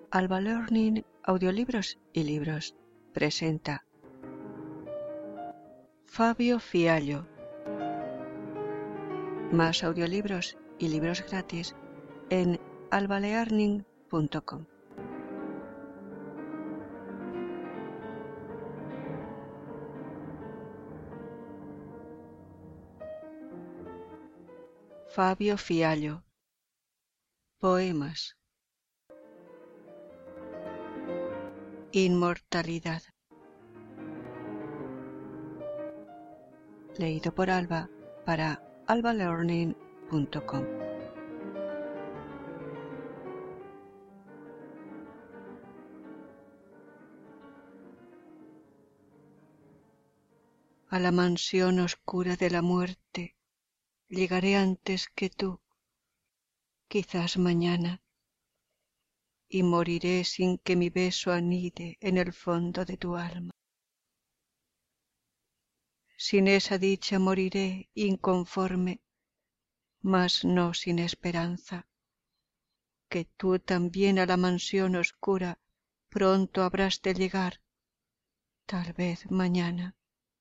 Alba Learning Audiolibros y Libros presenta Fabio Fiallo. Más audiolibros y libros gratis en albalearning.com. Fabio Fiallo. Poemas. Inmortalidad. Leído por Alba para albalearning.com. A la mansión oscura de la muerte llegaré antes que tú, quizás mañana, y moriré sin que mi beso anide en el fondo de tu alma. Sin esa dicha moriré inconforme, mas no sin esperanza, que tú también a la mansión oscura pronto habrás de llegar, tal vez mañana.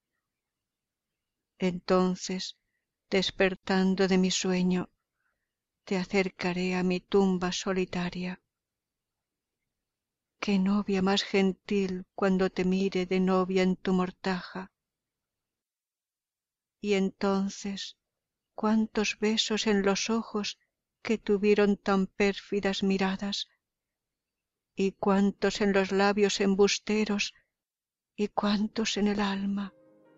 Entonces, despertando de mi sueño, te acercaré a mi tumba solitaria. Qué novia más gentil cuando te mire de novia en tu mortaja. Y entonces, cuántos besos en los ojos que tuvieron tan pérfidas miradas, y cuántos en los labios embusteros, y cuántos en el alma.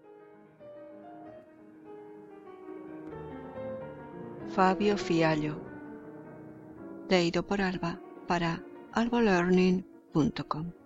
Fabio Fiallo. Leído por Alba para albalearning.com.